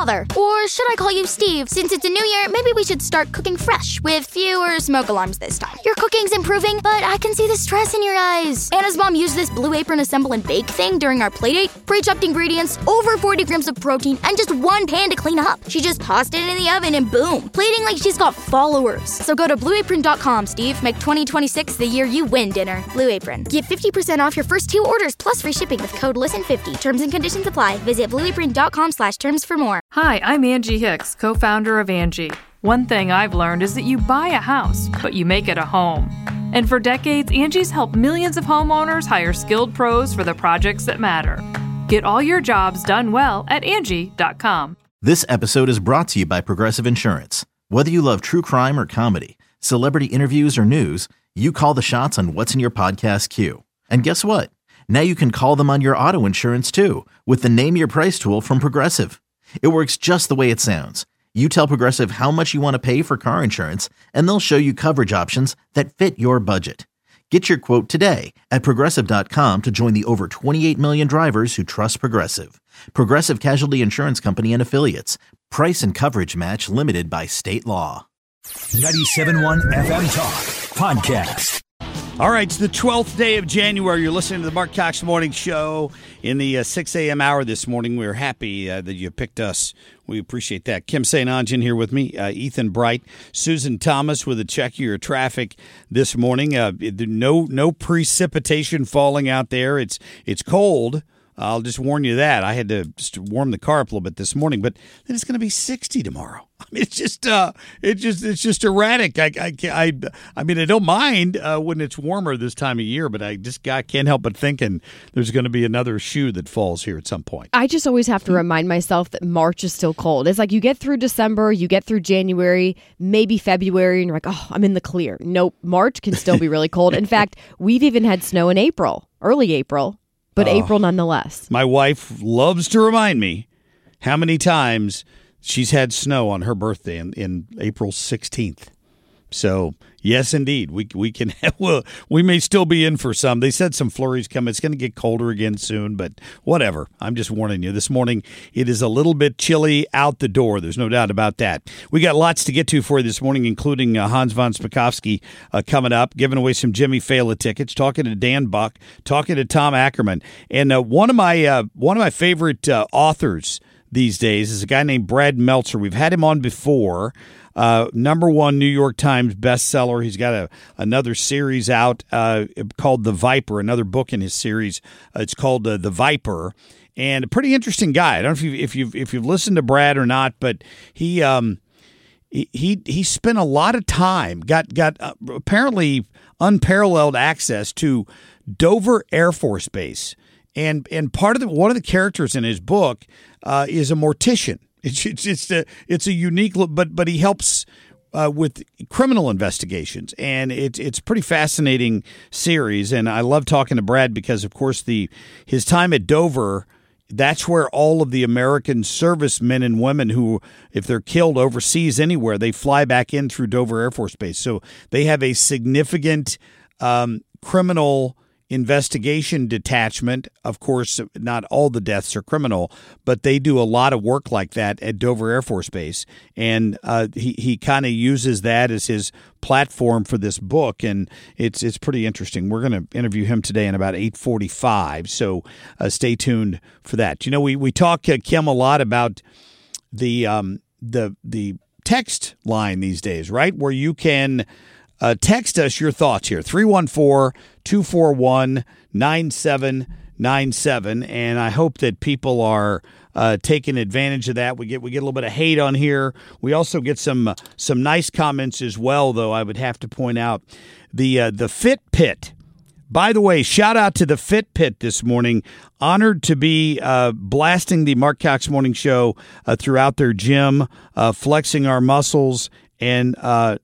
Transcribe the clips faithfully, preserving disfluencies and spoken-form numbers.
Father. Or should I call you Steve? Since it's a new year, maybe we should start cooking fresh with fewer smoke alarms this time. Your cooking's improving, but I can see the stress in your eyes. Anna's mom used this Blue Apron assemble and bake thing during our playdate. Pre-chopped ingredients, over forty grams of protein, and just one pan to clean up. She just tossed it in the oven and boom, plating like she's got followers. So go to blue apron dot com, Steve. Make twenty twenty-six the year you win dinner. Blue Apron. Get fifty percent off your first two orders plus free shipping with code listen fifty. Terms and conditions apply. Visit blue apron dot com slash terms for more. Hi, I'm Angie Hicks, co-founder of Angie. One thing I've learned is that you buy a house, but you make it a home. And for decades, Angie's helped millions of homeowners hire skilled pros for the projects that matter. Get all your jobs done well at Angie dot com. This episode is brought to you by Progressive Insurance. Whether you love true crime or comedy, celebrity interviews or news, you call the shots on what's in your podcast queue. And guess what? Now you can call them on your auto insurance too with the Name Your Price tool from Progressive. It works just the way it sounds. You tell Progressive how much you want to pay for car insurance, and they'll show you coverage options that fit your budget. Get your quote today at progressive dot com to join the over twenty-eight million drivers who trust Progressive. Progressive Casualty Insurance Company and Affiliates. Price and coverage match limited by state law. ninety-seven point one F M Talk Podcast. All right, it's the twelfth day of January. You're listening to the Mark Cox Morning Show in the uh, six a.m. hour this morning. We're happy uh, that you picked us. We appreciate that. Kim Saint Onge here with me, uh, Ethan Bright, Susan Thomas with a check of your traffic this morning. Uh, no no precipitation falling out there. It's it's cold. I'll just warn you that. I had to just warm the car up a little bit this morning, but then it's going to be sixty tomorrow. I mean, it's just, uh, it just, it's just erratic. I, I, I, I mean, I don't mind uh, when it's warmer this time of year, but I just I can't help but thinking there's going to be another shoe that falls here at some point. I just always have to remind myself that March is still cold. It's like you get through December, you get through January, maybe February, and you're like, oh, I'm in the clear. Nope, March can still be really cold. In fact, we've even had snow in April, early April. But oh, April nonetheless. My wife loves to remind me how many times she's had snow on her birthday in, in April sixteenth. So, yes, indeed, we we can have, well, we may still be in for some. They said some flurries come. It's going to get colder again soon, but whatever. I'm just warning you. This morning, it is a little bit chilly out the door. There's no doubt about that. We got lots to get to for you this morning, including uh, Hans von Spakovsky uh, coming up, giving away some Jimmy Fallon tickets, talking to Dan Buck, talking to Tom Ackerman. And uh, one of my uh, one of my favorite uh, authors these days is a guy named Brad Meltzer. We've had him on before. Uh, number one New York Times bestseller. He's got a another series out uh, called The Viper, another book in his series. Uh, it's called uh, The Viper, and a pretty interesting guy. I don't know if you if you've if you've listened to Brad or not, but he um he he, he spent a lot of time got got uh, apparently unparalleled access to Dover Air Force Base, and and part of the one of the characters in his book uh, is a mortician. It's it's it's a it's a unique look, but but he helps uh, with criminal investigations, and it's it's a pretty fascinating series. And I love talking to Brad because, of course, the his time at Dover, that's where all of the American servicemen and women who, if they're killed overseas anywhere, they fly back in through Dover Air Force Base. So they have a significant um, criminal investigation detachment. Of course, not all the deaths are criminal, but they do a lot of work like that at Dover Air Force Base. And uh, he, he kind of uses that as his platform for this book, and it's it's pretty interesting. We're going to interview him today in about eight forty-five, so uh, stay tuned for that. You know, we, we talk, uh, Kim, a lot about the um, the the text line these days, right, where you can Uh, text us your thoughts here, three one four, two four one, nine seven nine seven, and I hope that people are uh, taking advantage of that. We get we get a little bit of hate on here. We also get some uh, some nice comments as well, though. I would have to point out the uh, the Fit Pit. By the way, shout out to the Fit Pit this morning. Honored to be uh, blasting the Mark Cox Morning Show uh, throughout their gym, uh, flexing our muscles, and uh,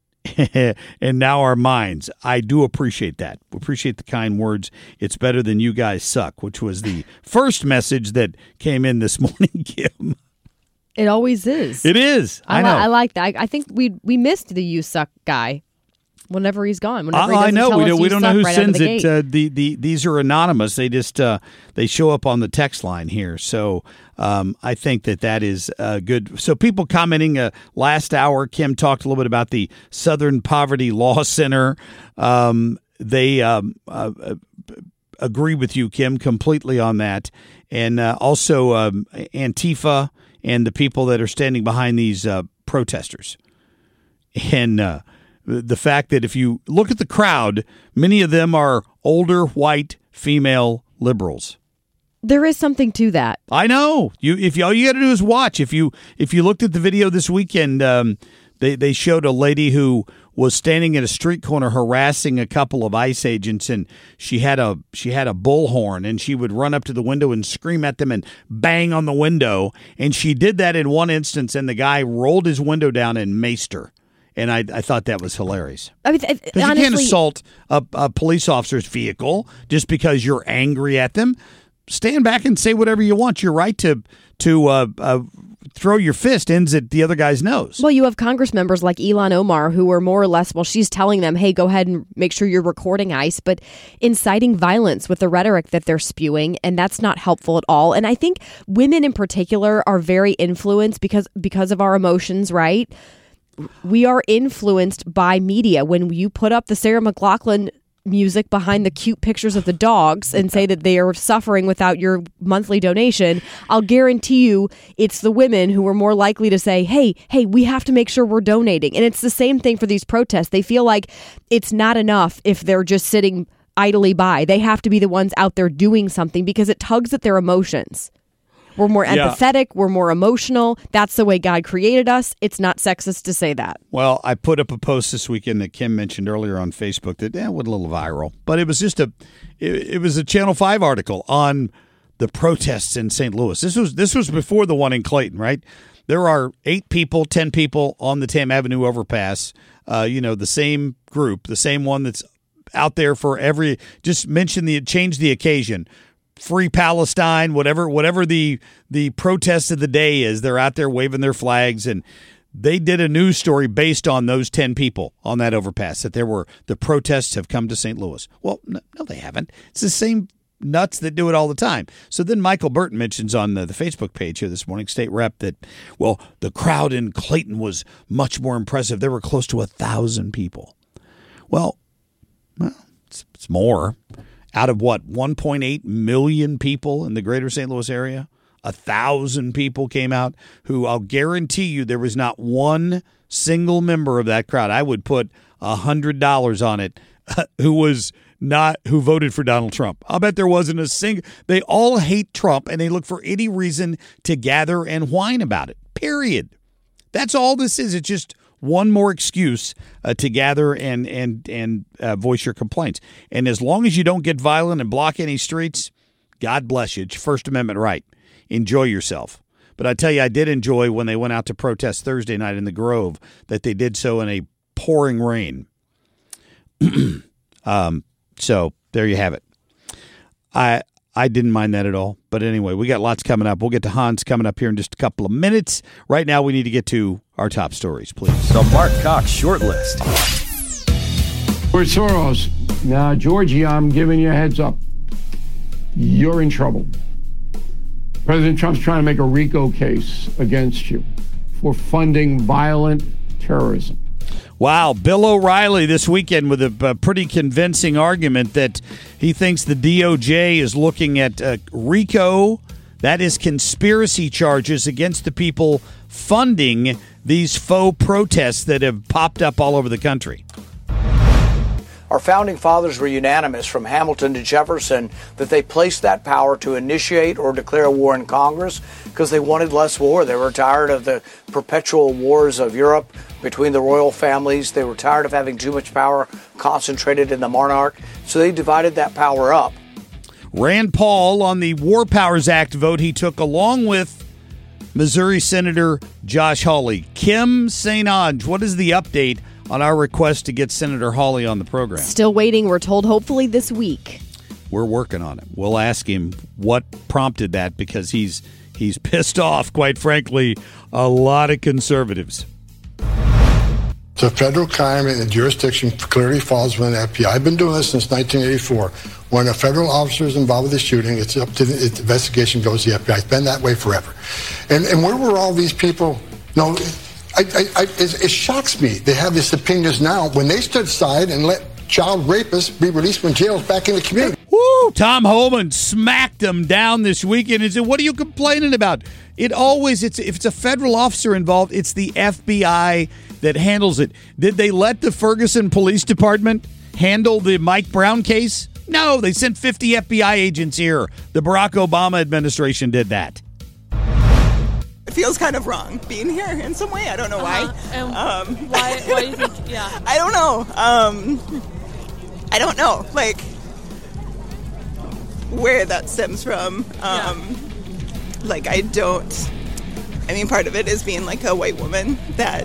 and now our minds. I do appreciate that. We appreciate the kind words. It's better than you guys suck, which was the first message that came in this morning, Kim. It always is. It is. I, I know. Li- I like that. I, I think we we missed the you suck guy. whenever he's gone. Whenever uh, he I know tell we us don't. We you don't know suck who right out of sends the it. gate. Uh, the the these are anonymous. They just uh, they show up on the text line here. So um, I think that that is uh, good. So people commenting uh, last hour, Kim talked a little bit about the Southern Poverty Law Center. Um, they um, uh, uh, agree with you, Kim, completely on that, and uh, also um, Antifa and the people that are standing behind these uh, protesters, and. Uh, The fact that if you look at the crowd, many of them are older, white, female liberals. There is something to that. I know. You, if you, all you got to do is watch. If you if you looked at the video this weekend, um, they they showed a lady who was standing at a street corner harassing a couple of ICE agents, and she had a she had a bullhorn, and she would run up to the window and scream at them and bang on the window. And she did that in one instance, and the guy rolled his window down and maced her. And I, I thought that was hilarious. I mean, Because you can't honestly- assault a, a police officer's vehicle just because you're angry at them. Stand back and say whatever you want. Your right to to uh, uh, throw your fist ends at the other guy's nose. Well, you have Congress members like Ilhan Omar who are more or less, well, she's telling them, hey, go ahead and make sure you're recording ICE, but inciting violence with the rhetoric that they're spewing, and that's not helpful at all. And I think women in particular are very influenced because because of our emotions, right? We are influenced by media. When you put up the Sarah McLachlan music behind the cute pictures of the dogs and say that they are suffering without your monthly donation, I'll guarantee you it's the women who are more likely to say, hey, hey, we have to make sure we're donating. And it's the same thing for these protests. They feel like it's not enough if they're just sitting idly by. They have to be the ones out there doing something because it tugs at their emotions. We're more empathetic. Yeah. We're more emotional. That's the way God created us. It's not sexist to say that. Well, I put up a post this weekend that Kim mentioned earlier on Facebook that eh, went a little viral, but it was just a, it, it was a Channel five article on the protests in Saint Louis. This was this was before the one in Clayton, right? There are eight people, ten people on the Tam Avenue overpass. Uh, you know, the same group, the same one that's out there for every. Just mention the change the occasion. Free Palestine, whatever whatever the the protest of the day is, they're out there waving their flags, and they did a news story based on those ten people on that overpass, that there were the protests have come to Saint Louis. Well, no, no they haven't. It's the same nuts that do it all the time. So then Michael Burton mentions on the, the Facebook page here this morning, state rep, that, well, the crowd in Clayton was much more impressive. There were close to a thousand people. Well, well it's, it's more. Out of what, one point eight million people in the greater Saint Louis area? A thousand people came out who I'll guarantee you there was not one single member of that crowd. I would put one hundred dollars on it who was not, who voted for Donald Trump. I'll bet there wasn't a single. They all hate Trump and they look for any reason to gather and whine about it, period. That's all this is. It's just one more excuse uh, to gather and and and uh, voice your complaints. And as long as you don't get violent and block any streets, God bless you. It's your First Amendment right. Enjoy yourself. But I tell you, I did enjoy when they went out to protest Thursday night in the Grove, that they did so in a pouring rain. um, so there you have it. I I didn't mind that at all. But anyway, we got lots coming up. We'll get to Hans coming up here in just a couple of minutes. Right now, we need to get to our top stories, please. The Mark Cox Shortlist. George Soros. Now, Georgie, I'm giving you a heads up. You're in trouble. President Trump's trying to make a RICO case against you for funding violent terrorism. Wow, Bill O'Reilly this weekend with a, a pretty convincing argument that he thinks the D O J is looking at uh, RICO, that is conspiracy charges against the people funding these faux protests that have popped up all over the country. Our founding fathers were unanimous from Hamilton to Jefferson that they placed that power to initiate or declare war in Congress because they wanted less war. They were tired of the perpetual wars of Europe between the royal families. They were tired of having too much power concentrated in the monarch. So they divided that power up. Rand Paul on the War Powers Act vote he took along with Missouri Senator Josh Hawley. Kim Saint Onge, what is the update on our request to get Senator Hawley on the program? Still waiting. We're told hopefully this week. We're working on it. We'll ask him what prompted that, because he's he's pissed off, quite frankly, a lot of conservatives. The federal crime and the jurisdiction clearly falls within the F B I. I've been doing this since nineteen eighty-four. When a federal officer is involved with the shooting, it's up to the, the investigation goes to the F B I. It's been that way forever. And and where were all these people? No, I, I, I, it, it shocks me they have these opinions now when they stood aside and let child rapists be released from jails back in the community. Woo! Tom Homan smacked them down this weekend and said, what are you complaining about? It always, it's if it's a federal officer involved, it's the F B I that handles it. Did they let the Ferguson Police Department handle the Mike Brown case? No, they sent fifty F B I agents here. The Barack Obama administration did that. It feels kind of wrong being here in some way. I don't know uh-huh. why. And um, why? Why do you think? Yeah. I don't know. Um, I don't know. Like where that stems from. Um, yeah. Like I don't. I mean, part of it is being like a white woman that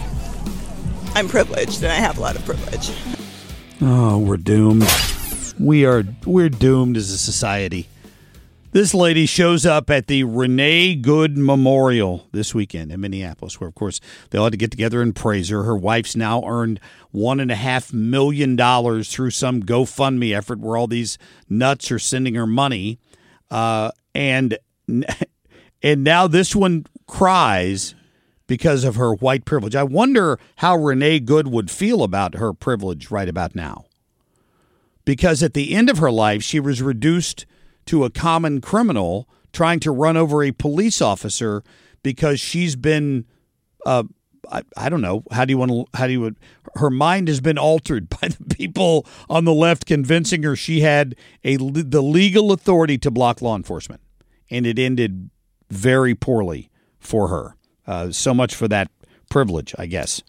I'm privileged and I have a lot of privilege. Oh, we're doomed. We are. We're doomed as a society. This lady shows up at the Renee Good Memorial this weekend in Minneapolis, where, of course, they all had to get together and praise her. Her wife's now earned one and a half million dollars through some GoFundMe effort where all these nuts are sending her money. Uh, and and now this one cries because of her white privilege. I wonder how Renee Good would feel about her privilege right about now. Because at the end of her life, she was reduced to a common criminal trying to run over a police officer because she's been, uh, I, I don't know, how do you want to, how do you, her mind has been altered by the people on the left convincing her she had a the legal authority to block law enforcement. And it ended very poorly for her. Uh, so much for that privilege, I guess.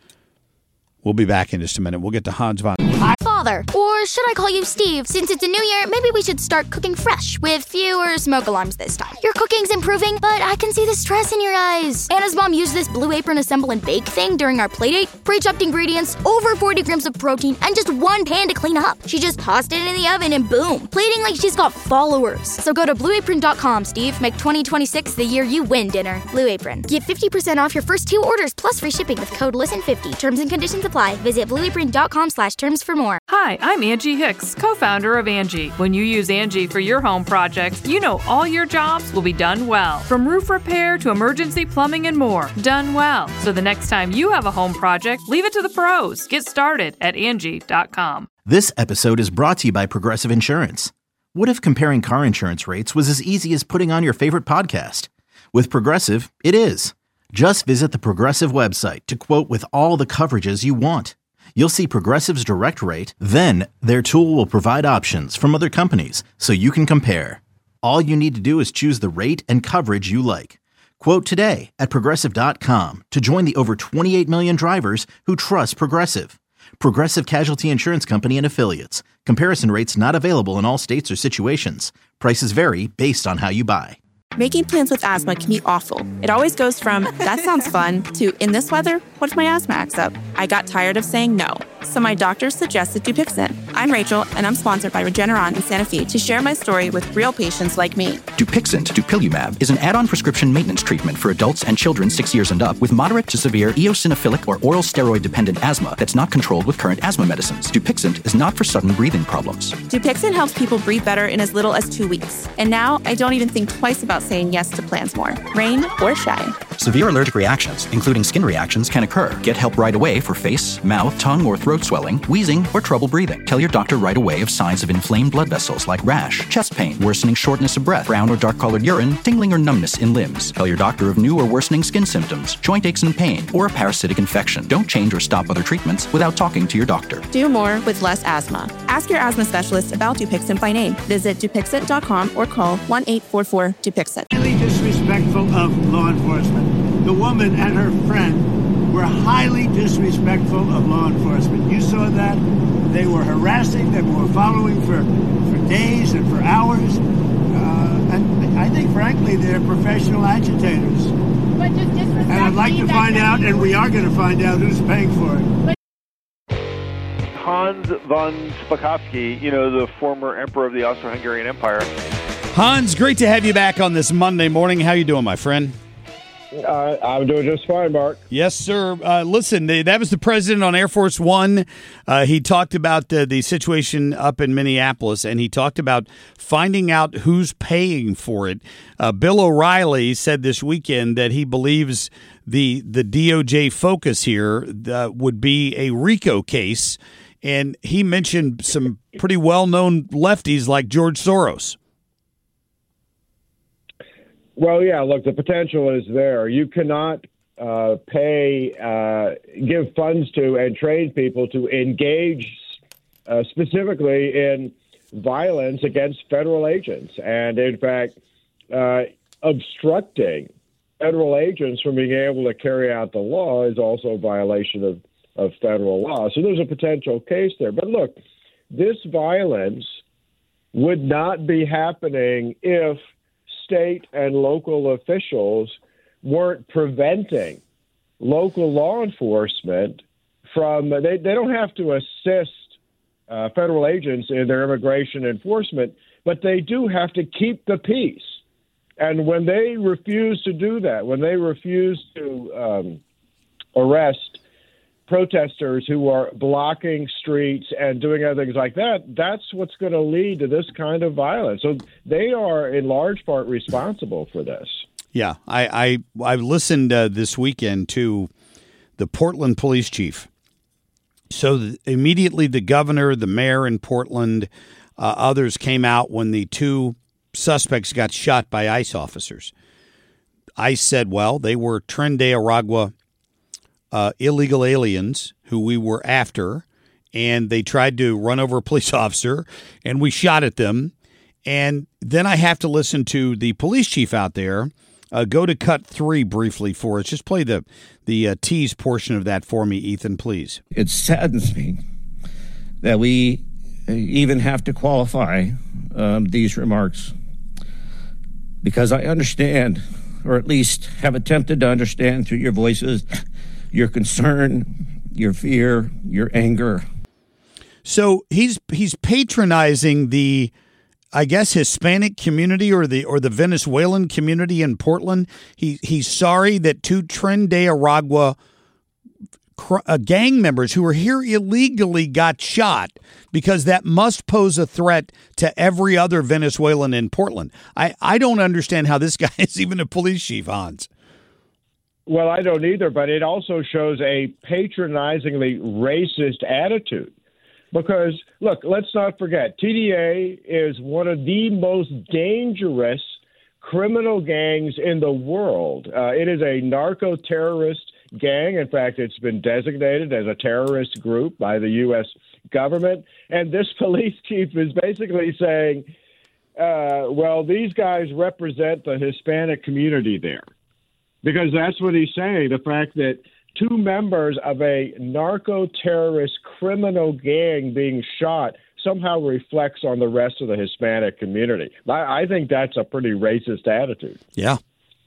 We'll be back in just a minute. We'll get to Hans von... Father, or should I call you Steve? Since it's a new year, maybe we should start cooking fresh with fewer smoke alarms this time. Your cooking's improving, but I can see the stress in your eyes. Anna's mom used this Blue Apron assemble and bake thing during our playdate. Pre-chopped ingredients, over forty grams of protein, and just one pan to clean up. She just tossed it in the oven and boom, plating like she's got followers. So go to blue apron dot com, Steve. Make twenty twenty-six the year you win dinner. Blue Apron. Get fifty percent off your first two orders plus free shipping with code listen fifty. Terms and conditions apply. Visit blue apron dot com slash terms for more. Hi, I'm Angie Hicks, co-founder of Angie. When you use Angie for your home project, you know all your jobs will be done well. From roof repair to emergency plumbing and more, done well. So the next time you have a home project, leave it to the pros. Get started at Angie dot com. This episode is brought to you by Progressive Insurance. What if comparing car insurance rates was as easy as putting on your favorite podcast? With Progressive, it is. Just visit the Progressive website to quote with all the coverages you want. You'll see Progressive's direct rate, then their tool will provide options from other companies so you can compare. All you need to do is choose the rate and coverage you like. Quote today at progressive dot com to join the over twenty-eight million drivers who trust Progressive. Progressive Casualty Insurance Company and Affiliates. Comparison rates not available in all states or situations. Prices vary based on how you buy. Making plans with asthma can be awful. It always goes from, that sounds fun, to, in this weather, what if my asthma acts up? I got tired of saying no, so my doctor suggested Dupixent. I'm Rachel, and I'm sponsored by Regeneron and Sanofi to share my story with real patients like me. Dupixent, dupilumab, is an add-on prescription maintenance treatment for adults and children six years and up with moderate to severe eosinophilic or oral steroid-dependent asthma that's not controlled with current asthma medicines. Dupixent is not for sudden breathing problems. Dupixent helps people breathe better in as little as two weeks. And now, I don't even think twice about saying yes to plans more, rain or shine. Severe allergic reactions, including skin reactions, can occur. Get help right away for face, mouth, tongue, or throat swelling, wheezing, or trouble breathing. Tell your doctor right away of signs of inflamed blood vessels like rash, chest pain, worsening shortness of breath, brown or dark-colored urine, tingling or numbness in limbs. Tell your doctor of new or worsening skin symptoms, joint aches and pain, or a parasitic infection. Don't change or stop other treatments without talking to your doctor. Do more with less asthma. Ask your asthma specialist about Dupixent by name. Visit dupixent dot com or call one eight four four Dupixent. Highly disrespectful of law enforcement. The woman and her friend were highly disrespectful of law enforcement. You saw that. They were harassing them, were following for, for days and for hours. Uh, and I think, frankly, they're professional agitators. But just disrespect. And I'd like to find out, and we are going to find out, who's paying for it. Hans von Spakovsky, you know, the former emperor of the Austro-Hungarian Empire. Hans, great to have you back on this Monday morning. How you doing, my friend? Uh, I'm doing just fine, Mark. Yes, sir. Uh, listen, that was the president on Air Force One. Uh, he talked about uh, the situation up in Minneapolis, and he talked about finding out who's paying for it. Uh, Bill O'Reilly said this weekend that he believes the the D O J focus here uh, would be a RICO case, and he mentioned some pretty well-known lefties like George Soros. Well, yeah, look, the potential is there. You cannot uh, pay, uh, give funds to and train people to engage uh, specifically in violence against federal agents. And in fact, uh, obstructing federal agents from being able to carry out the law is also a violation of, of federal law. So there's a potential case there. But look, this violence would not be happening if state and local officials weren't preventing local law enforcement from, they, they don't have to assist uh, federal agents in their immigration enforcement, but they do have to keep the peace. And when they refuse to do that, when they refuse to um, arrest protesters who are blocking streets and doing other things like that, that's what's going to lead to this kind of violence. So they are in large part responsible for this. Yeah, I I, I listened uh, this weekend to the Portland police chief. So the, immediately the governor, the mayor in Portland, uh, others came out when the two suspects got shot by ICE officers. ICE said, well, they were Tren de Aragua Uh, illegal aliens who we were after, and they tried to run over a police officer, and we shot at them. And then I have to listen to the police chief out there. Uh, go to cut three briefly for us. Just play the the uh, tease portion of that for me, Ethan, please. It saddens me that we even have to qualify um, these remarks, because I understand, or at least have attempted to understand through your voices, your concern, your fear, your anger. So he's he's patronizing the, I guess, Hispanic community or the or the Venezuelan community in Portland. He he's sorry that two Tren de Aragua cr- uh, gang members who were here illegally got shot, because that must pose a threat to every other Venezuelan in Portland. I, I don't understand how this guy is even a police chief, Hans. Well, I don't either, but it also shows a patronizingly racist attitude. Because, look, let's not forget, T D A is one of the most dangerous criminal gangs in the world. Uh, it is a narco-terrorist gang. In fact, it's been designated as a terrorist group by the U S government. And this police chief is basically saying, uh, well, these guys represent the Hispanic community there. Because that's what he's saying, the fact that two members of a narco-terrorist criminal gang being shot somehow reflects on the rest of the Hispanic community. I, I think that's a pretty racist attitude. Yeah.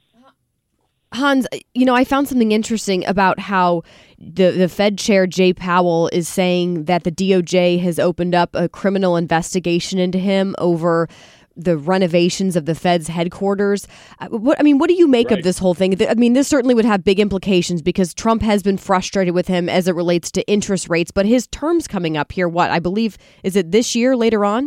Hans, you know, I found something interesting about how the, the Fed chair, Jay Powell, is saying that the D O J has opened up a criminal investigation into him over the renovations of the Fed's headquarters. What I mean, what do you make right. of this whole thing? I mean, this certainly would have big implications because Trump has been frustrated with him as it relates to interest rates, but his term's coming up here, what, I believe, is it this year later on?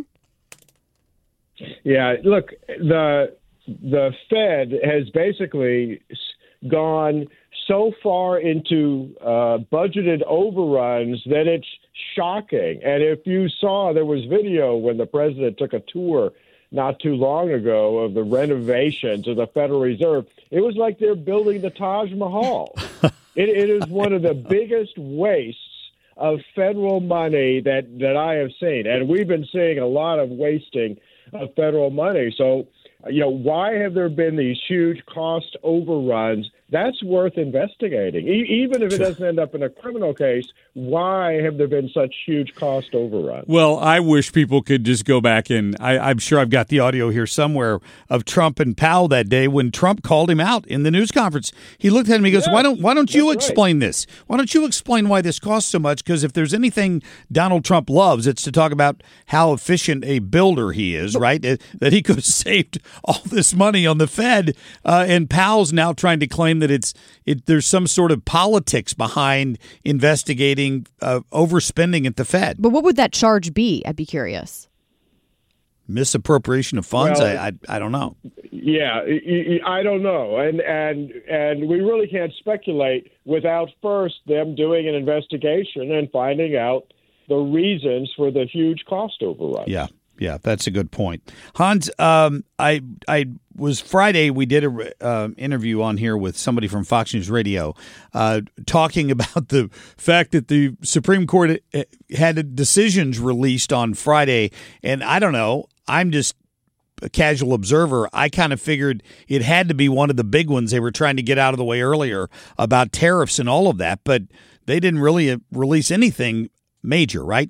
Yeah, look, the the Fed has basically gone so far into uh, budgeted overruns that it's shocking. And if you saw, there was video when the president took a tour not too long ago of the renovations of the Federal Reserve. It was like they're building the Taj Mahal. it, it is one of the biggest wastes of federal money that, that I have seen. And we've been seeing a lot of wasting of federal money. So, you know, why have there been these huge cost overruns? That's worth investigating. E- even if it doesn't end up in a criminal case, why have there been such huge cost overruns? Well, I wish people could just go back and I, I'm sure I've got the audio here somewhere of Trump and Powell that day when Trump called him out in the news conference. He looked at him and he goes, yeah, why don't why don't you explain right. this? Why don't you explain why this costs so much? Because if there's anything Donald Trump loves, it's to talk about how efficient a builder he is, right? That he could have saved all this money on the Fed. Uh, and Powell's now trying to claim claim that it's it. There's some sort of politics behind investigating uh, overspending at the Fed. But what would that charge be? I'd be curious. Misappropriation of funds? Well, I, I I don't know. Yeah, I don't know, and and and we really can't speculate without first them doing an investigation and finding out the reasons for the huge cost overrun. Yeah, yeah, that's a good point, Hans. Um, I I was Friday. We did a uh, interview on here with somebody from Fox News Radio, uh, talking about the fact that the Supreme Court had decisions released on Friday, and I don't know. I'm just a casual observer. I kind of figured it had to be one of the big ones they were trying to get out of the way earlier about tariffs and all of that, but they didn't really release anything major, right?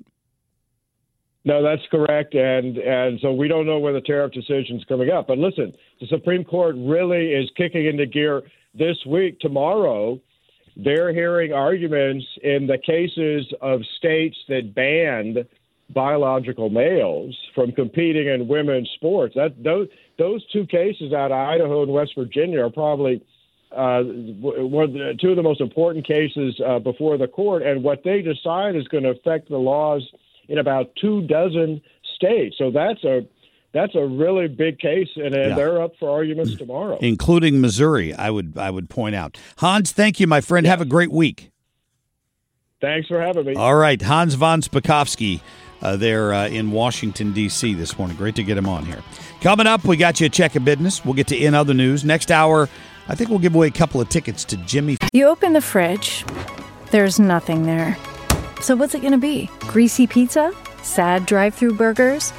No, that's correct, and and so we don't know when the tariff decision's coming up. But listen, the Supreme Court really is kicking into gear this week. Tomorrow, they're hearing arguments in the cases of states that banned biological males from competing in women's sports. That those those two cases out of Idaho and West Virginia are probably uh, one of the, two of the most important cases uh, before the court. And what they decide is going to affect the laws in about two dozen states. So that's a that's a really big case, and uh, Yeah. they're up for arguments tomorrow, including Missouri. I would I would point out. Hans, thank you, my friend. Yeah. Have a great week. Thanks for having me. All right, Hans von Spakovsky. Uh, there uh, in Washington, D C this morning. Great to get him on here. Coming up, we got you a check of business. We'll get to In Other News. Next hour, I think we'll give away a couple of tickets to Jimmy. You open the fridge, there's nothing there. So what's it going to be? Greasy pizza? Sad drive-thru burgers?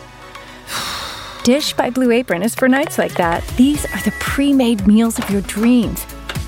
Dish by Blue Apron is for nights like that. These are the pre-made meals of your dreams.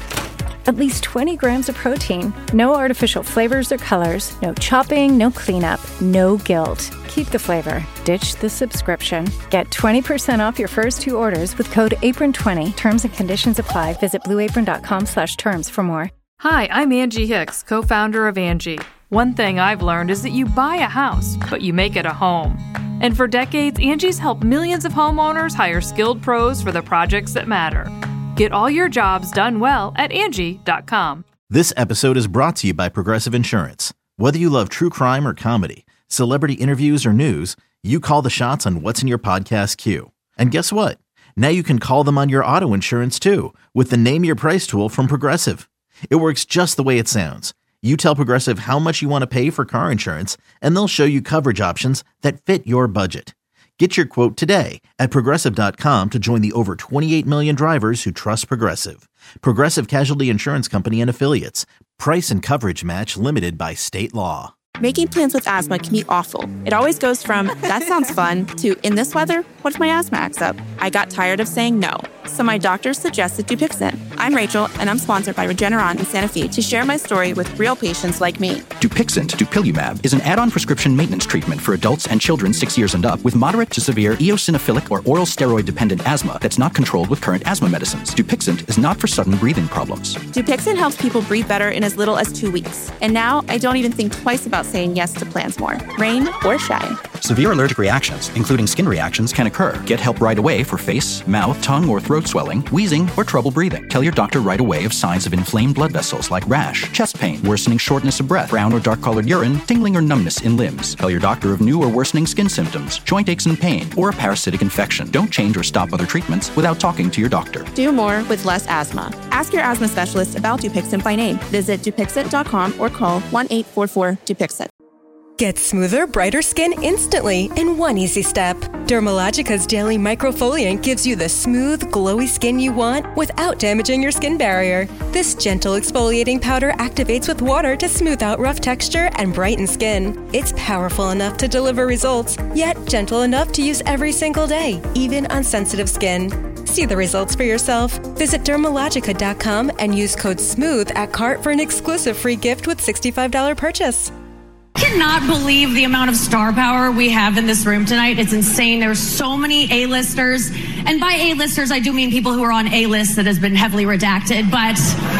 At least twenty grams of protein, no artificial flavors or colors, no chopping, no cleanup, no guilt. Keep the flavor. Ditch the subscription. Get twenty percent off your first two orders with code apron twenty. Terms and conditions apply. Visit blueapron.com slash terms for more. Hi, I'm Angie Hicks, co-founder of Angie. One thing I've learned is that you buy a house, but you make it a home. And for decades, Angie's helped millions of homeowners hire skilled pros for the projects that matter. Get all your jobs done well at Angie dot com. This episode is brought to you by Progressive Insurance. Whether you love true crime or comedy, celebrity interviews or news, you call the shots on what's in your podcast queue. And guess what? Now you can call them on your auto insurance too with the Name Your Price tool from Progressive. It works just the way it sounds. You tell Progressive how much you want to pay for car insurance, and they'll show you coverage options that fit your budget. Get your quote today at Progressive dot com to join the over twenty-eight million drivers who trust Progressive. Progressive Casualty Insurance Company and Affiliates. Price and coverage match limited by state law. Making plans with asthma can be awful. It always goes from, that sounds fun, to, in this weather, what if my asthma acts up? I got tired of saying no, so my doctor suggested Dupixent. I'm Rachel, and I'm sponsored by Regeneron in Santa Fe to share my story with real patients like me. Dupixent, dupilumab, is an add-on prescription maintenance treatment for adults and children six years and up with moderate to severe eosinophilic or oral steroid-dependent asthma that's not controlled with current asthma medicines. Dupixent is not for sudden breathing problems. Dupixent helps people breathe better in as little as two weeks. And now, I don't even think twice about saying yes to plans more, rain or shine. Severe allergic reactions, including skin reactions, can occur. Get help right away for face, mouth, tongue, or throat swelling, wheezing, or trouble breathing. Tell your doctor right away of signs of inflamed blood vessels like rash, chest pain, worsening shortness of breath, brown or dark-colored urine, tingling or numbness in limbs. Tell your doctor of new or worsening skin symptoms, joint aches and pain, or a parasitic infection. Don't change or stop other treatments without talking to your doctor. Do more with less asthma. Ask your asthma specialist about Dupixent by name. Visit Dupixent dot com or call one eight four four Dupixent. Get smoother, brighter skin instantly in one easy step. Dermalogica's Daily Microfoliant gives you the smooth, glowy skin you want without damaging your skin barrier. This gentle exfoliating powder activates with water to smooth out rough texture and brighten skin. It's powerful enough to deliver results, yet gentle enough to use every single day, even on sensitive skin. See the results for yourself. Visit Dermalogica dot com and use code SMOOTH at cart for an exclusive free gift with sixty-five dollars purchase. I cannot believe the amount of star power we have in this room tonight. It's insane. There's so many A-listers. And by A-listers, I do mean people who are on A-list that has been heavily redacted. But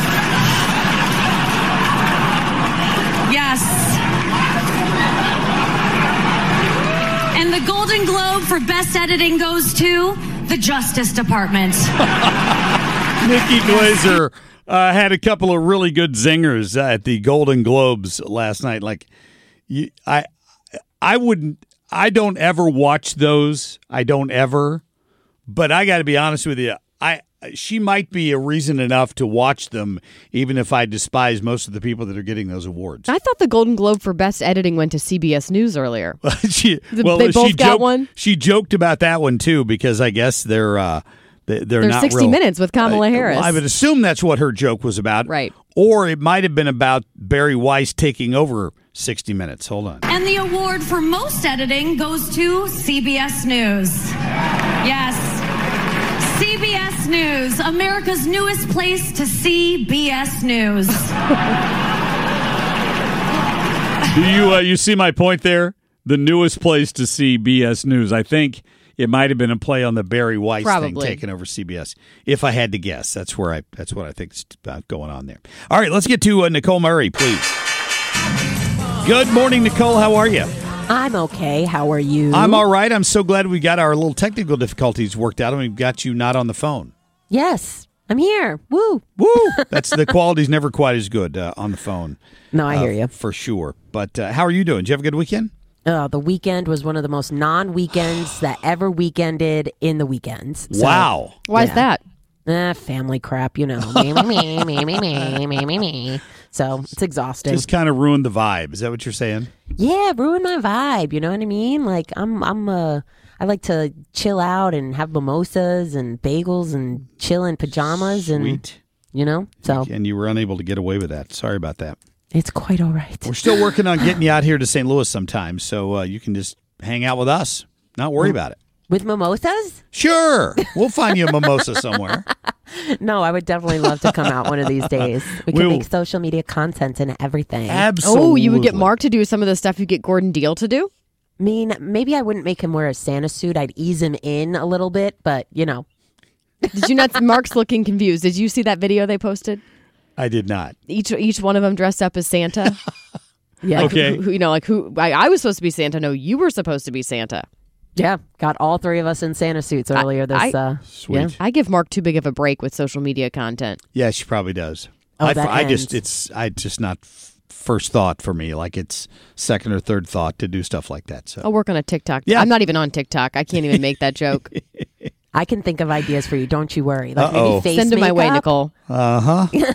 yes. And the Golden Globe for Best Editing goes to the Justice Department. Nikki Glazer uh, had a couple of really good zingers uh, at the Golden Globes last night. Like, you, I, I wouldn't. I don't ever watch those. I don't ever. But I got to be honest with you. I she might be a reason enough to watch them, even if I despise most of the people that are getting those awards. I thought the Golden Globe for Best Editing went to C B S News earlier. she, The- well, they both she got joked, one? She joked about that one too, because I guess they're uh, they, they're, They're not sixty real- Minutes with Kamala Uh, Harris. I would assume that's what her joke was about, Right? Or it might have been about Barry Weiss taking over sixty Minutes. Hold on. And the award for most editing goes to C B S News. Yes. C B S News, America's newest place to see B S News. Do you uh, you see my point there? The newest place to see B S News. I think it might have been a play on the Barry Weiss Probably. thing taking over C B S. If I had to guess, that's where I that's what I think is about going on there. All right, let's get to uh, Nicole Murray, please. Good morning, Nicole. How are you? I'm okay. How are you? I'm all right. I'm so glad we got our little technical difficulties worked out and we've got you not on the phone. Yes, I'm here. Woo. Woo. That's the quality's never quite as good uh, on the phone. No, I uh, hear you. For sure. But uh, how are you doing? Did you have a good weekend? Uh, the weekend was one of the most non-weekends that ever weekended in the weekends. So, Wow. Why is yeah. that? Eh, family crap, you know. me, me, me, me, me, me, me, me, me. So it's exhausting. Just kind of ruined the vibe. Is that what you're saying? Yeah, ruined my vibe. You know what I mean? Like I'm, I'm, uh, I like to chill out and have mimosas and bagels and chill in pajamas and, Sweet. you know. So And you were unable to get away with that. Sorry about that. it's quite all right. We're still working on getting you out here to Saint Louis sometime, so uh, you can just hang out with us. Not worry about it. With mimosas? Sure. We'll find you a mimosa somewhere. No, I would definitely love to come out one of these days. We can We'll- make social media content and everything. Absolutely. Oh, you would get Mark to do some of the stuff you get Gordon Deal to do? I mean, maybe I wouldn't make him wear a Santa suit. I'd ease him in a little bit, but you know. Did you not? Mark's looking confused. Did you see that video they posted? I did not. Each each one of them dressed up as Santa. Yeah. Okay. Who, who- you know, like who? I, I was supposed to be Santa. No, you were supposed to be Santa. Yeah, got all three of us in Santa suits earlier this. I, uh, Sweet. Yeah. I give Mark too big of a break with social media content. Yeah, she probably does. Oh, I, that I just, ends. it's, I just not f- first thought for me. Like it's second or third thought to do stuff like that. So I'll work on a TikTok. Yeah. I'm not even on TikTok. I can't even make that joke. I can think of ideas for you. Don't you worry. Like Uh-oh. maybe face Send them my way, makeup. Nicole. Uh huh.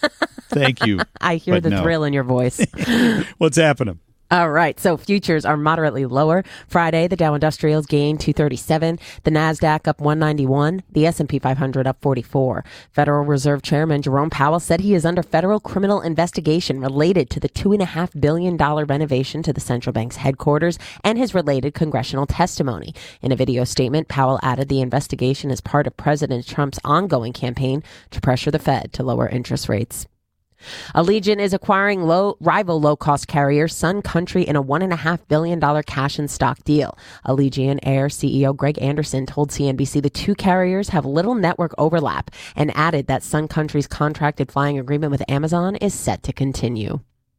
Thank you. I hear But the no. thrill in your voice. What's happening? All right, so futures are moderately lower. Friday, the Dow Industrials gained two thirty-seven, the Nasdaq up one ninety-one, the S and P five hundred up forty-four. Federal Reserve Chairman Jerome Powell said he is under federal criminal investigation related to the two and a half billion dollar renovation to the central bank's headquarters and his related congressional testimony. In a video statement, Powell added the investigation is part of President Trump's ongoing campaign to pressure the Fed to lower interest rates. Allegiant is acquiring low, rival low-cost carrier Sun Country in a one point five billion dollars cash and stock deal. Allegiant Air C E O Greg Anderson told C N B C the two carriers have little network overlap and added that Sun Country's contracted flying agreement with Amazon is set to continue.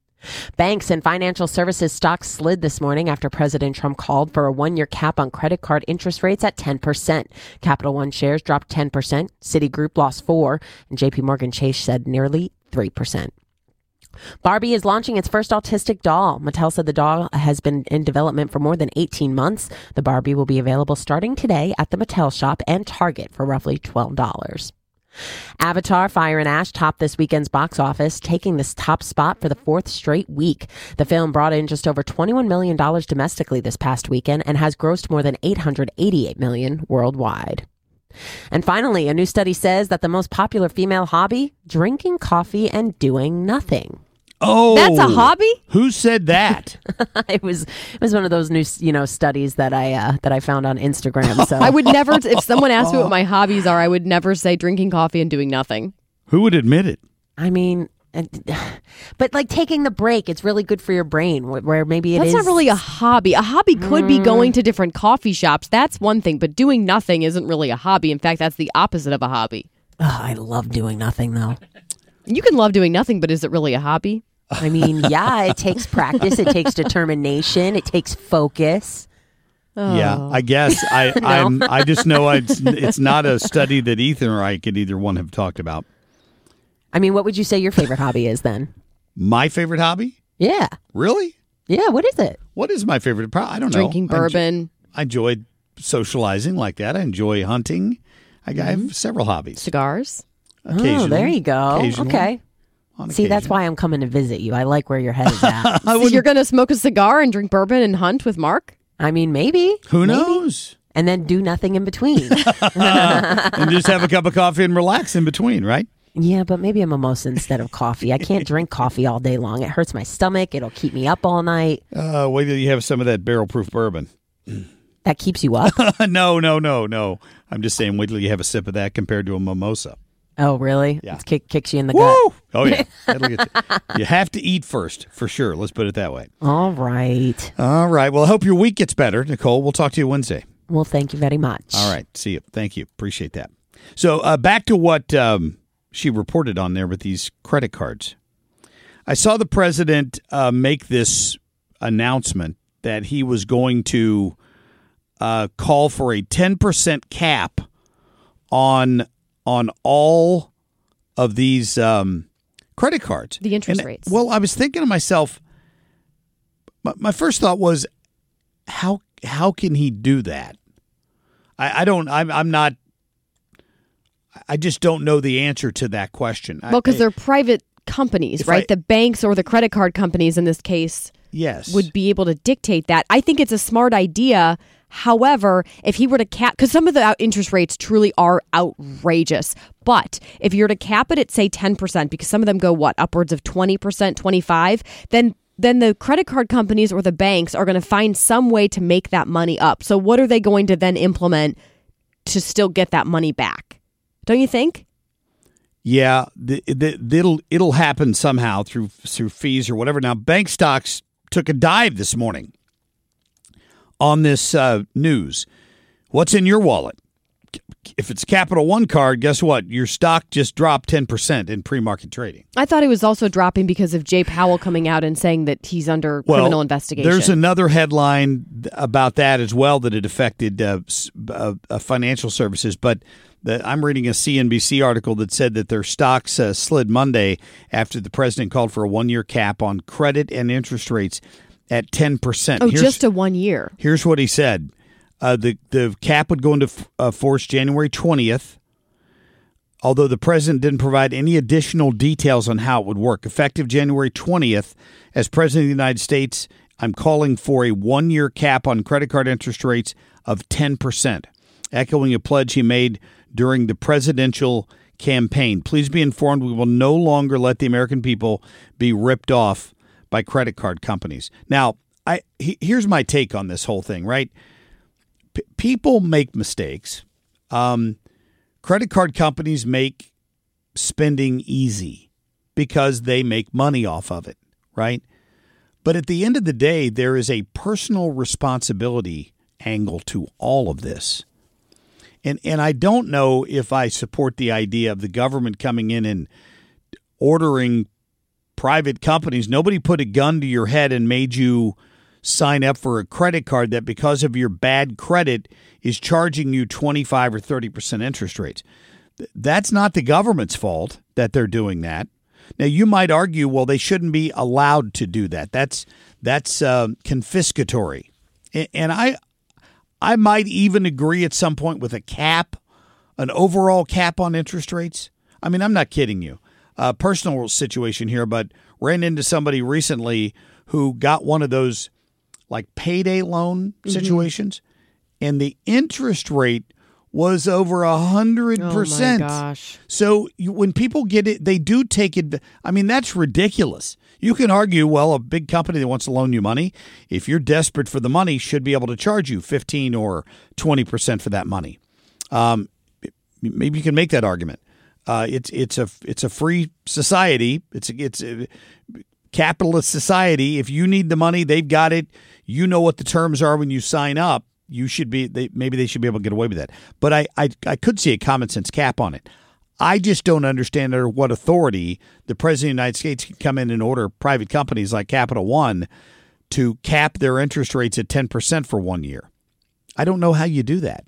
Banks and financial services stocks slid this morning after President Trump called for a one-year cap on credit card interest rates at ten percent. Capital One shares dropped ten percent, Citigroup lost four percent, and J P Morgan Chase said nearly three percent. Barbie is launching its first autistic doll. Mattel said the doll has been in development for more than eighteen months. The Barbie will be available starting today at the Mattel shop and Target for roughly twelve dollars. Avatar Fire and Ash topped this weekend's box office, taking this top spot for the fourth straight week. The film brought in just over twenty-one million dollars domestically this past weekend and has grossed more than eight hundred eighty-eight million dollars worldwide. And finally, a new study says that the most popular female hobby, drinking coffee and doing nothing. Oh, That's a hobby? Who said that? it was it was one of those new you know studies that I uh, that I found on Instagram. So I would never, if someone asked me what my hobbies are, I would never say drinking coffee and doing nothing. Who would admit it? I mean, and, but like taking the break, it's really good for your brain. wh- Where maybe it That's is not really a hobby. A hobby could be going to different coffee shops. That's one thing, but doing nothing isn't really a hobby. In fact, that's the opposite of a hobby. Oh, I love doing nothing though. You can love doing nothing, but is it really a hobby? I mean, yeah, it takes practice, it takes determination, it takes focus. Yeah, I guess I No. I'm I just know it's it's not a study that Ethan or I could either one have talked about. I mean, what would you say your favorite hobby is then? My favorite hobby? Yeah. Really? Yeah, what is it? What is my favorite? Pro- I don't Drinking know. Drinking bourbon. I enjoy, I enjoy socializing like that. I enjoy hunting. I, mm-hmm. I have several hobbies. Cigars. Oh, there you go. Okay. On See, occasion. that's why I'm coming to visit you. I like where your head is at. So you're going to smoke a cigar and drink bourbon and hunt with Mark? I mean, maybe. Who maybe. knows? And then do nothing in between. And just have a cup of coffee and relax in between, right? Yeah, but maybe a mimosa instead of coffee. I can't drink coffee all day long. It hurts my stomach. It'll keep me up all night. Uh, wait till you have some of that barrel-proof bourbon. That keeps you up? no, no, no, no. I'm just saying wait till you have a sip of that compared to a mimosa. Oh, really? Yeah. It kick, kicks you in the Woo! gut. Oh, yeah. That'll get you. You have to eat first, for sure. Let's put it that way. All right. All right. Well, I hope your week gets better, Nicole. We'll talk to you Wednesday. Well, thank you very much. All right. See you. Thank you. Appreciate that. So uh, back to what um, she reported on there with these credit cards. I saw the president uh, make this announcement that he was going to uh, call for a ten percent cap on on all of these um, credit cards. The interest and, rates. Well, I was thinking to myself, my, my first thought was, how how can he do that? I, I don't, I'm, I'm not, I just don't know the answer to that question. Well, because they're private companies, right? I, the banks or the credit card companies in this case yes. would be able to dictate that. I think it's a smart idea. However, if he were to cap, because some of the interest rates truly are outrageous, but if you're to cap it at, say, ten percent, because some of them go, what, upwards of twenty percent, twenty-five, then then the credit card companies or the banks are going to find some way to make that money up. So what are they going to then implement to still get that money back? Don't you think? Yeah, the, the, it'll it'll happen somehow through through fees or whatever. Now, bank stocks took a dive this morning on this uh, news. What's in your wallet? If it's Capital One card, guess what? Your stock just dropped ten percent in pre-market trading. I thought it was also dropping because of Jay Powell coming out and saying that he's under well, criminal investigation. There's another headline about that as well, that it affected uh, uh, uh, financial services. But the, I'm reading a C N B C article that said that their stocks uh, slid Monday after the president called for a one-year cap on credit and interest rates at ten percent. Oh, here's, just a one year. Here's what he said. Uh, the, the cap would go into uh, force January twentieth, although the president didn't provide any additional details on how it would work. Effective January twentieth, as president of the United States, I'm calling for a one-year cap on credit card interest rates of ten percent, echoing a pledge he made during the presidential campaign. Please be informed we will no longer let the American people be ripped off by credit card companies. Now, I he, here's my take on this whole thing, right? P- people make mistakes. Um, credit card companies make spending easy because they make money off of it, right? But at the end of the day, there is a personal responsibility angle to all of this. And and I don't know if I support the idea of the government coming in and ordering private companies. Nobody put a gun to your head and made you sign up for a credit card that, because of your bad credit, is charging you twenty-five or thirty percent interest rates. That's not the government's fault that they're doing that. Now, you might argue, well, they shouldn't be allowed to do that. That's that's uh, confiscatory. And I I might even agree at some point with a cap, an overall cap on interest rates. I mean, I'm not kidding you. Uh, personal situation here, but ran into somebody recently who got one of those like payday loan situations, mm-hmm. and the interest rate was over a hundred percent. Oh my gosh! So you, when people get it, they do take it. I mean, that's ridiculous. You can argue, well, a big company that wants to loan you money, if you're desperate for the money, should be able to charge you fifteen or twenty percent for that money. Um, maybe you can make that argument. Uh, it's it's a it's a free society. It's it's a capitalist society. If you need the money, they've got it. You know what the terms are when you sign up. You should be. They, maybe they should be able to get away with that. But I, I I could see a common sense cap on it. I just don't understand under what authority the president of the United States can come in and order private companies like Capital One to cap their interest rates at ten percent for one year. I don't know how you do that.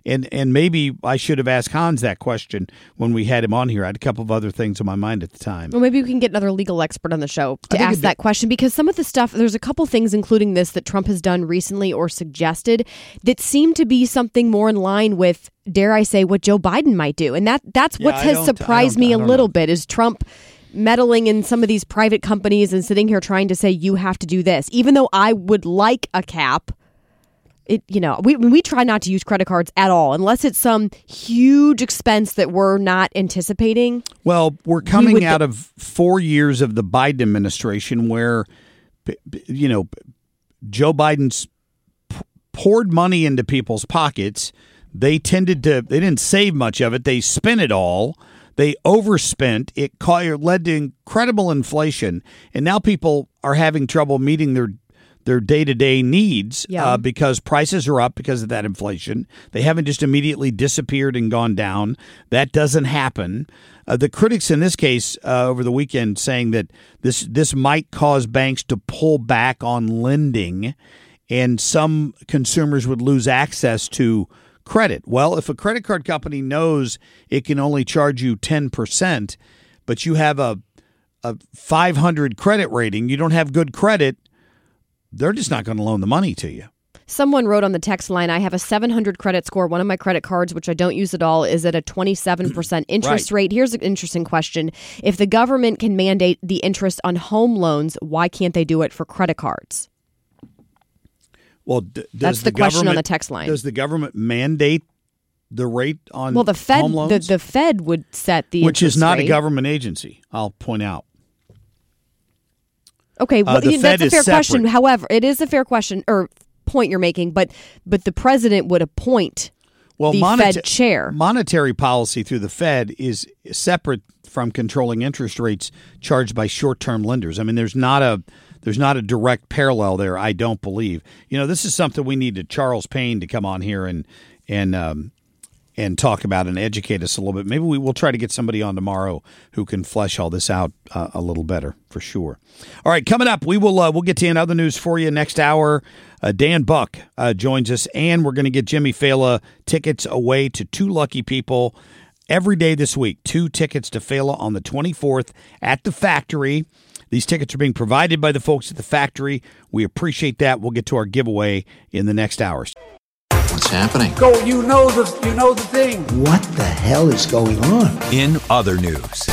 And and maybe I should have asked Hans that question when we had him on here. I had a couple of other things on my mind at the time. Well, maybe we can get another legal expert on the show to I think ask it'd that question, because some of the stuff, there's a couple things, including this, that Trump has done recently or suggested that seem to be something more in line with, dare I say, what Joe Biden might do. And that that's Yeah, what I has don't- surprised I don't- me I a don't little know. bit is Trump meddling in some of these private companies and sitting here trying to say, you have to do this. Even though I would like a cap, it, you know, we we try not to use credit cards at all unless it's some huge expense that we're not anticipating. Well, we're coming would- out of four years of the Biden administration where, p- p- you know, Joe Biden's p- poured money into people's pockets. They tended to, they didn't save much of it. They spent it all. They overspent. It ca- led to incredible inflation. And now people are having trouble meeting their their day-to-day needs Yeah. uh, because prices are up because of that inflation. They haven't just immediately disappeared and gone down. That doesn't happen. Uh, the critics in this case uh, over the weekend saying that this this might cause banks to pull back on lending and some consumers would lose access to credit. Well, if a credit card company knows it can only charge you ten percent, but you have a, a five hundred credit rating, you don't have good credit, they're just not going to loan the money to you. Someone wrote on the text line, I have a seven hundred credit score. One of my credit cards, which I don't use at all, is at a twenty-seven percent interest Right. rate. Here's an interesting question. If the government can mandate the interest on home loans, why can't they do it for credit cards? Well, d- does That's the question on government- the text line. Does the government mandate the rate on Well, the Fed, home the, loans? the Fed would set the Which is interest not rate. a government agency, I'll point out. Okay, Uh, well, the you know, that's Fed a is fair question. separate. However, it is a fair question or point you're making, but but the president would appoint Well, the moneta- Fed chair. Monetary policy through the Fed is separate from controlling interest rates charged by short-term lenders. I mean, there's not a there's not a direct parallel there, I don't believe. You know, this is something we need to Charles Payne to come on here and and um, and talk about and educate us a little bit. Maybe we will try to get somebody on tomorrow who can flesh all this out uh, a little better for sure. All right, coming up, we will uh, we'll get to another news for you next hour. Uh, Dan Buck uh, joins us, and we're going to get Jimmy Fela tickets away to two lucky people every day this week. Two tickets to Fela on the twenty-fourth at the Factory. These tickets are being provided by the folks at the Factory. We appreciate that. We'll get to our giveaway in the next hours. What's happening? Go, you know the you know the thing. What the hell is going on? In other news.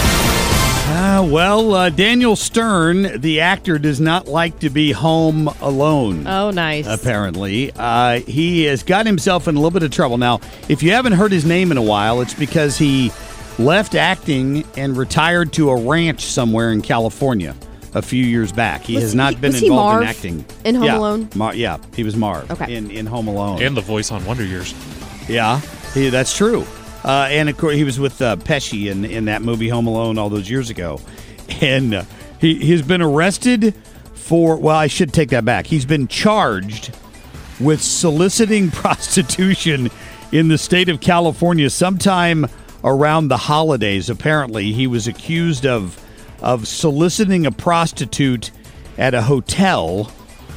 Uh, well, uh, Daniel Stern, the actor, does not like to be home alone. Oh, nice. Apparently. Uh, he has got himself in a little bit of trouble. Now, if you haven't heard his name in a while, it's because he left acting and retired to a ranch somewhere in California a few years back. He Was has he- not been was he involved in Marv acting. in Home Yeah, Alone? Mar- yeah, he was Marv Okay. in, in Home Alone. And the voice on Wonder Years. Yeah, he, that's true. Uh, and of course, he was with uh, Pesci in, in that movie Home Alone all those years ago. And uh, he, he's been arrested for, well, I should take that back. He's been charged with soliciting prostitution in the state of California sometime around the holidays. Apparently, he was accused of of soliciting a prostitute at a hotel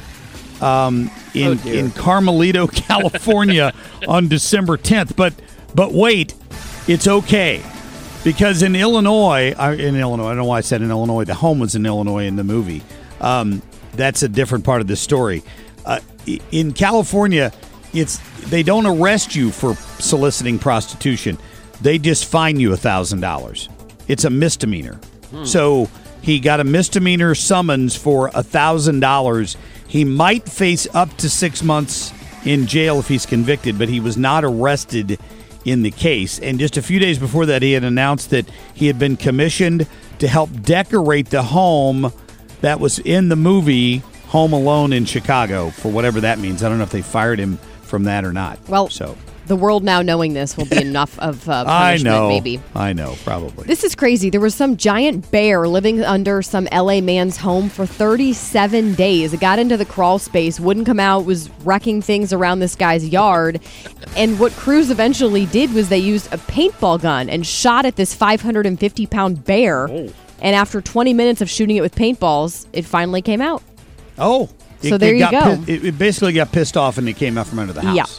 um, in Oh, dear. in Carmelito, California, on December tenth. But but wait, it's okay because in Illinois, uh, in Illinois, I don't know why I said in Illinois. The home was in Illinois in the movie. Um, that's a different part of the story. Uh, i- in California, it's they don't arrest you for soliciting prostitution. They just fine you a thousand dollars. It's a misdemeanor. Hmm. So he got a misdemeanor summons for a thousand dollars. He might face up to six months in jail if he's convicted, but he was not arrested in the case. And just a few days before that, he had announced that he had been commissioned to help decorate the home that was in the movie Home Alone in Chicago, for whatever that means. I don't know if they fired him from that or not. Well, so the world now knowing this will be enough of uh, I punishment, know, maybe. I know, probably. This is crazy. There was some giant bear living under some L A man's home for thirty-seven days. It got into the crawl space, wouldn't come out, was wrecking things around this guy's yard. And what crews eventually did was they used a paintball gun and shot at this five hundred fifty pound bear. Oh. And after twenty minutes of shooting it with paintballs, it finally came out. Oh. So there you got go. pi- it, it basically got pissed off and it came out from under the house. Yeah.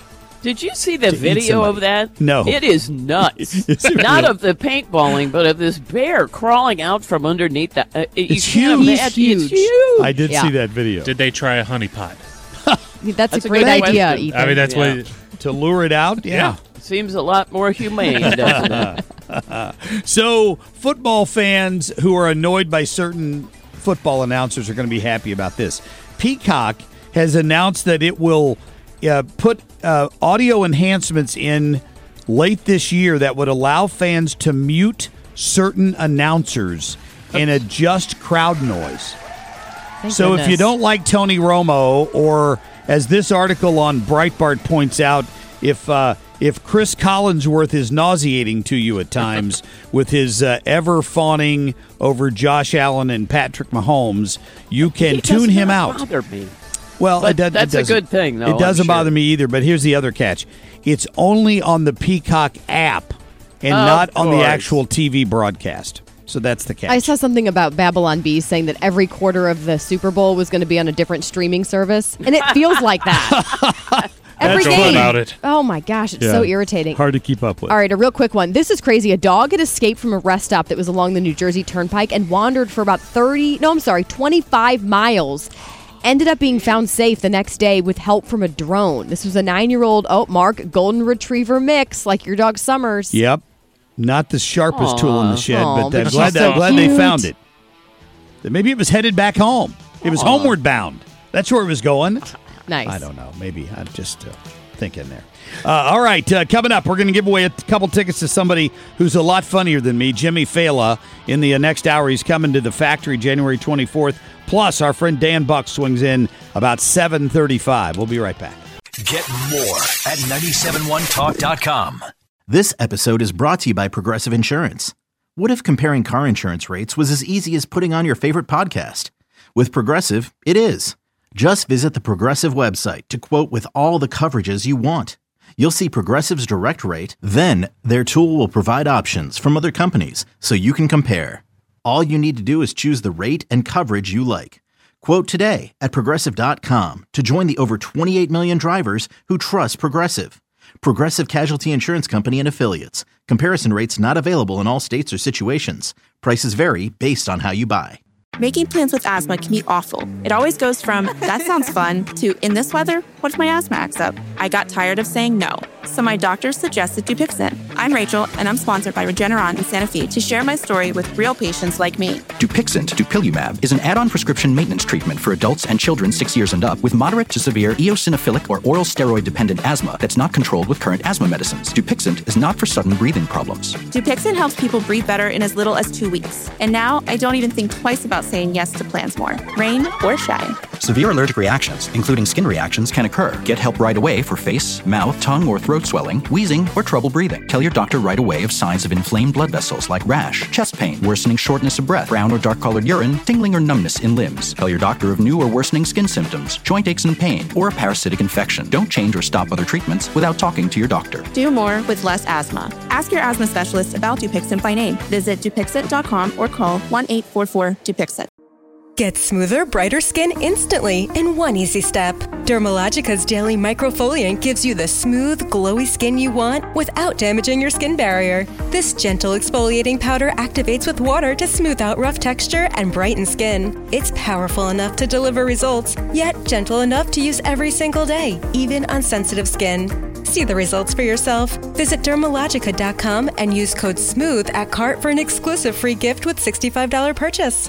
Did you see the video of that? No. It is nuts. Is it Not real? of the paintballing, but of this bear crawling out from underneath the. Uh, you It's can't huge. imagine- It's huge. I did Yeah. see that video. Did they try a honeypot? That's, That's a a great good idea, question. Ethan. I mean, that's Yeah. what. To lure it out? Yeah. Seems a lot more humane, doesn't it? So, football fans who are annoyed by certain football announcers are going to be happy about this. Peacock has announced that it will uh, put uh, audio enhancements in late this year that would allow fans to mute certain announcers and adjust crowd noise. Thank So if you goodness. don't like Tony Romo, or as this article on Breitbart points out, if uh, if Chris Collinsworth is nauseating to you at times with his uh, ever fawning over Josh Allen and Patrick Mahomes, you can He tune does him not out. bother me. Well, But it, does, that's it a doesn't. good thing, though, It doesn't I'm bother sure. me either. But here's the other catch: it's only on the Peacock app and Of not on the course. actual T V broadcast. So that's the catch. I saw something about Babylon Bee saying that every quarter of the Super Bowl was going to be on a different streaming service, and it feels like that. Every That's all game. about it. Oh my gosh, it's so irritating. Hard to keep up with. All right, a real quick one. This is crazy. A dog had escaped from a rest stop that was along the New Jersey Turnpike and wandered for about thirty, no, I'm sorry, twenty-five miles. Ended up being found safe the next day with help from a drone. This was a nine-year-old, oh, Mark, golden retriever mix, like your dog Summers. Yep. Not the sharpest Aw. tool in the shed, Aw, but, but I'm she's glad, so I'm glad they cute. found it. That maybe it was headed back home. It was Aw. homeward bound. That's where it was going. Nice. I don't know. Maybe. I'm just uh, thinking there. Uh, all right. Uh, coming up, we're going to give away a couple tickets to somebody who's a lot funnier than me, Jimmy Fela. In the uh, next hour, he's coming to the factory January twenty-fourth. Plus, our friend Dan Buck swings in about seven thirty-five. We'll be right back. Get more at nine seven one talk dot com. This episode is brought to you by Progressive Insurance. What if comparing car insurance rates was as easy as putting on your favorite podcast? With Progressive, it is. Just visit the Progressive website to quote with all the coverages you want. You'll see Progressive's direct rate, then their tool will provide options from other companies so you can compare. All you need to do is choose the rate and coverage you like. Quote today at Progressive dot com to join the over twenty-eight million drivers who trust Progressive. Progressive Casualty Insurance Company and Affiliates. Comparison rates not available in all states or situations. Prices vary based on how you buy. Making plans with asthma can be awful. It always goes from, that sounds fun, to, in this weather, what if my asthma acts up? I got tired of saying no, so my doctor suggested Dupixent. I'm Rachel, and I'm sponsored by Regeneron in Santa Fe to share my story with real patients like me. Dupixent, dupilumab, is an add-on prescription maintenance treatment for adults and children six years and up with moderate to severe eosinophilic or oral steroid-dependent asthma that's not controlled with current asthma medicines. Dupixent is not for sudden breathing problems. Dupixent helps people breathe better in as little as two weeks. And now I don't even think twice about saying yes to plans more, rain or shine. Severe allergic reactions, including skin reactions, can occur. Get help right away for face, mouth, tongue, or throat swelling, wheezing, or trouble breathing. Tell your doctor right away of signs of inflamed blood vessels like rash, chest pain, worsening shortness of breath, brown or dark-colored urine, tingling or numbness in limbs. Tell your doctor of new or worsening skin symptoms, joint aches and pain, or a parasitic infection. Don't change or stop other treatments without talking to your doctor. Do more with less asthma. Ask your asthma specialist about Dupixent by name. Visit Dupixent dot com or call one eight four four Dupixent. Get smoother, brighter skin instantly in one easy step. Dermalogica's Daily Microfoliant gives you the smooth, glowy skin you want without damaging your skin barrier. This gentle exfoliating powder activates with water to smooth out rough texture and brighten skin. It's powerful enough to deliver results, yet gentle enough to use every single day, even on sensitive skin. See the results for yourself. Visit Dermalogica dot com and use code SMOOTH at cart for an exclusive free gift with sixty-five dollars purchase.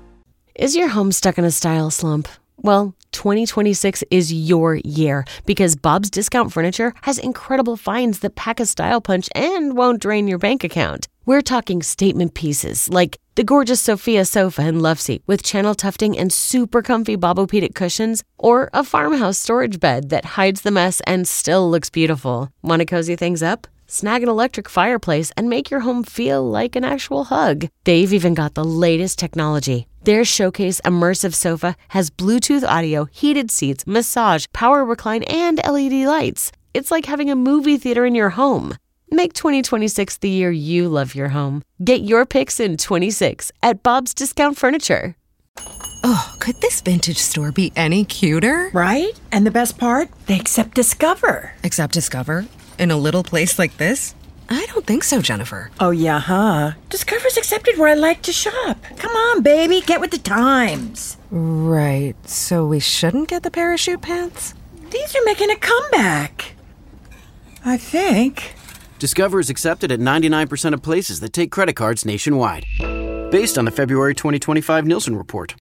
Is your home stuck in a style slump? Well, twenty twenty-six is your year because Bob's Discount Furniture has incredible finds that pack a style punch and won't drain your bank account. We're talking statement pieces like the gorgeous Sophia sofa and love seat with channel tufting and super comfy Bobopedic cushions, or a farmhouse storage bed that hides the mess and still looks beautiful. Want to cozy things up? Snag an electric fireplace and make your home feel like an actual hug. They've even got the latest technology. Their Showcase Immersive Sofa has Bluetooth audio, heated seats, massage, power recline, and L E D lights. It's like having a movie theater in your home. Make twenty twenty-six the year you love your home. Get your picks in twenty-six at Bob's Discount Furniture. Oh, could this vintage store be any cuter? Right? And the best part? They accept Discover. Accept Discover? In a little place like this? I don't think so, Jennifer. Oh, yeah, huh? Discover's accepted where I like to shop. Come on, baby, get with the times. Right, so we shouldn't get the parachute pants? These are making a comeback. I think. Discover is accepted at ninety-nine percent of places that take credit cards nationwide. Based on the February twenty twenty-five Nielsen report.